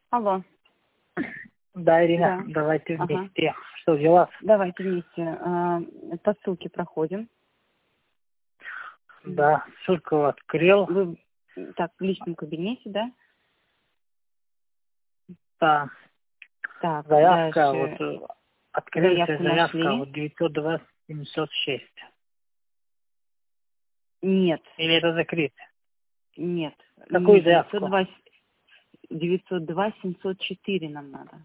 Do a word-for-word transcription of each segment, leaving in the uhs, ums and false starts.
Алло. Да, Ирина, Да. давайте Ага. вместе. Что, где вас? Давайте вместе. А, По ссылке проходим. Да, ссылку открыл. Вы так в личном кабинете, да? Да, Так, заявка, дальше вот э, открылась заявку заявка, нашли? вот девятьсот два семьсот шесть. Нет, Или это закрыто? нет. Какую Не заявку? девятьсот два, девятьсот два семьсот четыре нам надо.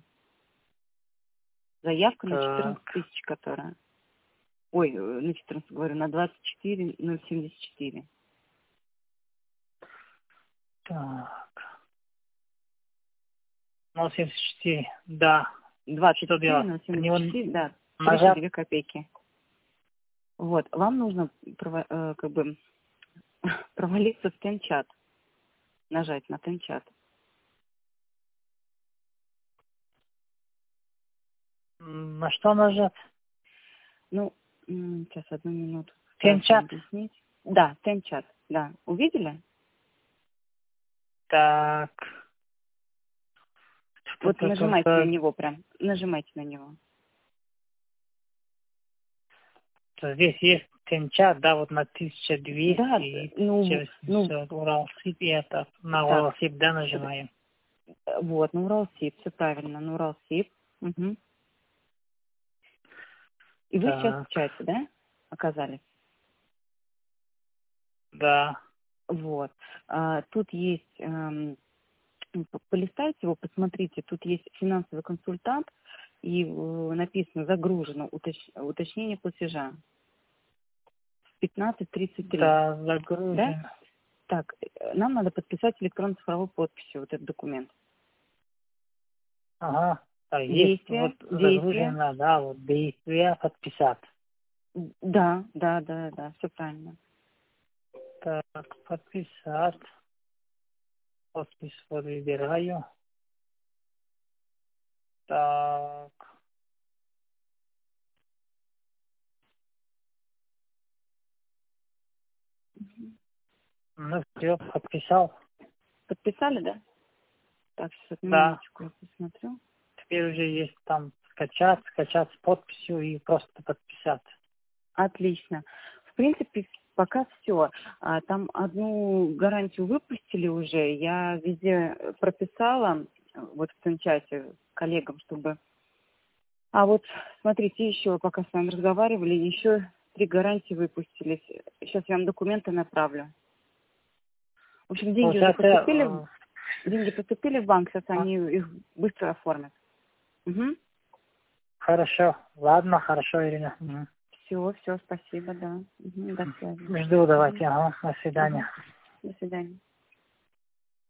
Заявка на четырнадцать Так, тысяч, которая. Ой, э, на четырнадцать говорю, на двадцать четыре ноль семьдесят четыре. так. ноль семьдесят четыре, да. двадцать Что четыре делать? ноль На него семьдесят четыре, да, тридцать нажать? две копейки. Вот, вам нужно прово- э, как бы провалиться в тенчат, нажать на тенчат. М, На что нажать? Ну, м, сейчас одну минуту постараюсь вам Тенчат. объяснить. Да, тенчат, да. Увидели? Так. Вот Что-то нажимайте на только него прям, нажимайте на него. здесь есть тенчат, да, вот на Да, тысяча двести и ну, ну, тысяча восемьсот Уралсиб, и это на так, Уралсиб, да, нажимаем. э, вот, на Уралсиб, все правильно, на Уралсиб. Угу. И вы сейчас в Так, чате, да, оказались? да. Вот. А, тут есть, эм, п- полистайте его, посмотрите, тут есть финансовый консультант, и э, написано загружено уточ- уточнение платежа пятнадцать тридцать три, Да, да? загрузим. Так, э, нам надо подписать электронно-цифровой подписью вот этот документ. Ага. А есть вот Действие, действие, загружено, да, вот действия подписать. да, да, да, да, все правильно. Так, подписать. Подпись вот выбираю. Так. Ну все, подписал. Подписали, да? Так, сейчас одну Да. минуточку я посмотрю. Теперь уже есть там скачать, скачать с подписью и просто подписать. Отлично. В принципе, пока все. Там одну гарантию выпустили уже. Я везде прописала, э, вот в том чате коллегам, чтобы... А вот, смотрите, еще, пока с вами разговаривали, еще три гарантии выпустились. Сейчас я вам документы направлю. В общем, деньги уже Получается, поступили, э, в- деньги поступили в банк, сейчас а, они их быстро оформят. Угу. хорошо. Ладно, хорошо, Ирина. Мгм. Все, все, спасибо, да. Угу, до связи. Жду, Угу. давайте. Ага, до Ага. свидания. До свидания.